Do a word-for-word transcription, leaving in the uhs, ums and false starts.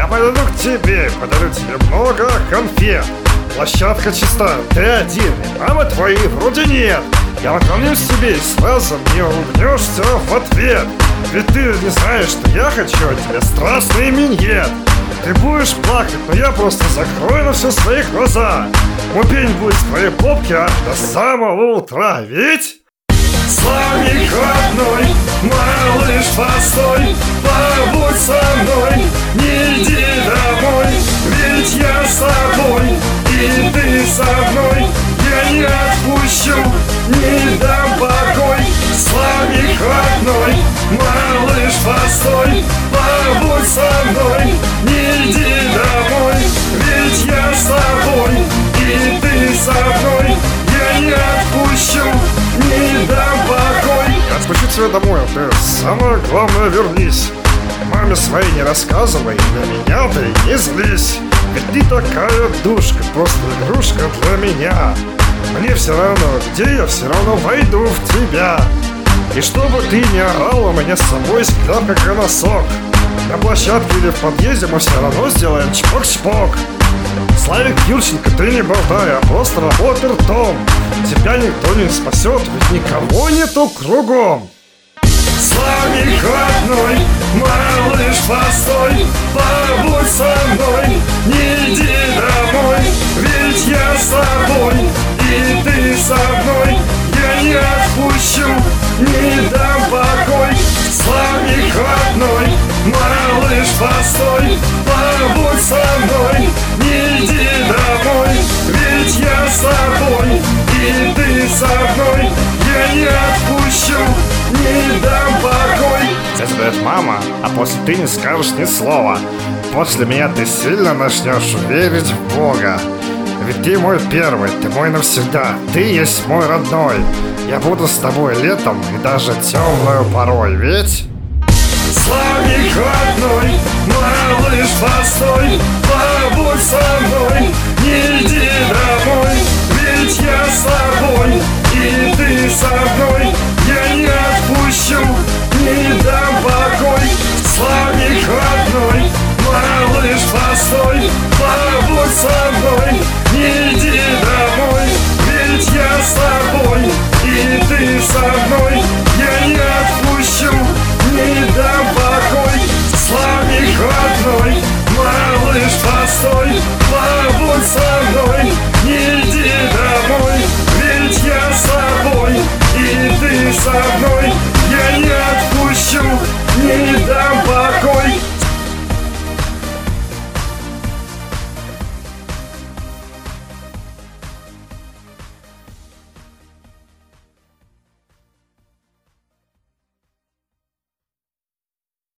Я подойду к тебе, подарю тебе много конфет. Площадка чиста, ты один, и мамы твоей вроде нет. Я наклонюсь к тебе и сразу мне улыбнешься в ответ. Ведь ты не знаешь, что я хочу от тебя страстный миньет. Ты будешь плакать, но я просто закрою на все свои глаза. Мой пень будет в твоей попке аж до самого утра, ведь? Славик родной, малыш постой, побудь со мной, не иди домой, ведь я с тобой, и ты со мной, я не отпущу, не дам покой. Славик родной, малыш постой, побудь со мной, не иди домой, ведь я с тобой, и ты со мной, я не отпущу, не дам покой. Я отпущу тебя домой, а ты самое главное вернись. Маме своей не рассказывай, на меня ты не злись. Ведь ты такая душка, просто игрушка для меня. Мне все равно, где я, все равно войду в тебя. И чтобы ты не орала, у меня с собой взгляд как на носок. На площадке или в подъезде мы все равно сделаем чпок-чпок. Славик Юрченко, ты не болтай, а просто работай ртом. Тебя никто не спасет, ведь никого нету кругом. Славик родной, малыш постой, побудь со мной, не иди домой, ведь я с тобой, и ты со мной, я не отпущу, не дам покой. Славик родной, малыш постой, побудь со мной, не иди домой, ведь я с тобой, и ты со мной, я не отпущу, не дам покой. Здесь будет мама, а после ты не скажешь ни слова. После меня ты сильно начнешь верить в Бога. Ведь ты мой первый, ты мой навсегда, ты есть мой родной. Я буду с тобой летом и даже темную порой, ведь? Славик родной, малыш постой, побудь со мной, не иди домой, ведь я с тобой, и ты со мной, я не отпущу, не дам покой. Славик родной, малыш постой, побудь со мной, не иди домой, ведь я с тобой, и ты со мной, я не отпущу, не дам покой. Славик родной, малыш постой, побудь со мной,